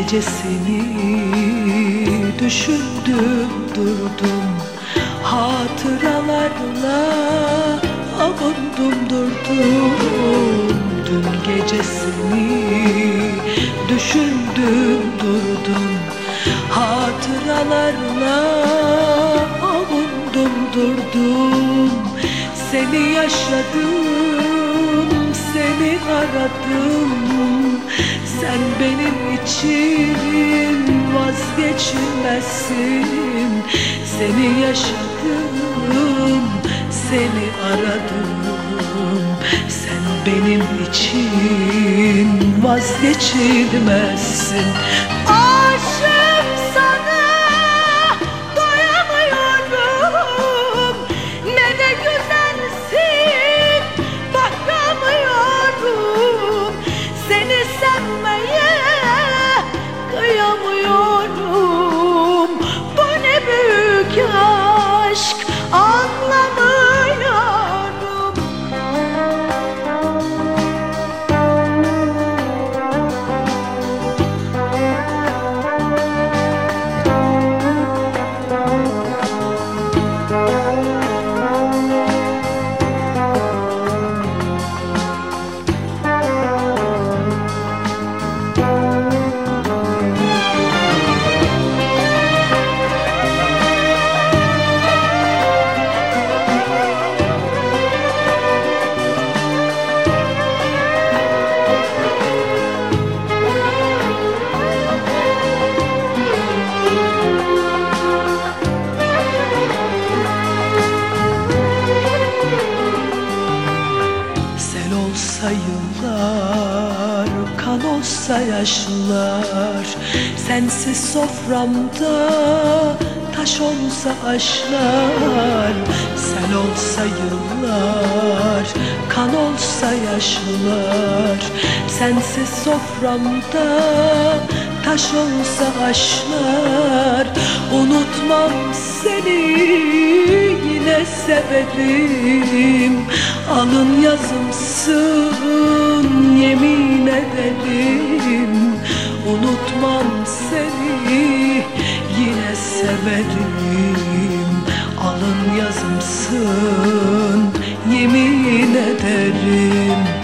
gecesini düşündüm durdum, hatıralarla avundum durdum. Dün gecesini düşündüm durdum, hatıralarla avundum durdum. Seni yaşadım, seni aradım, sen benim için vazgeçilmezsin. Seni yaşadım, seni aradım, sen benim için vazgeçilmezsin. Aşığım sana, doyamıyorum, ne de güzelsin, bakamıyorum. Seni sevmeye kıyamıyorum. Bu ne büyük aşk, anlamıyorum. Yıllar, kan olsa yaşlar, sensiz soframda taş olsa aşklar. Sen olsa yıllar, kan olsa yaşlar, sensiz soframda taş olsa aşklar. Unutmam seni, yine severim, alın yazımsın, yemin ederim. Unutmam seni, yine severim, alın yazımsın, yemin ederim.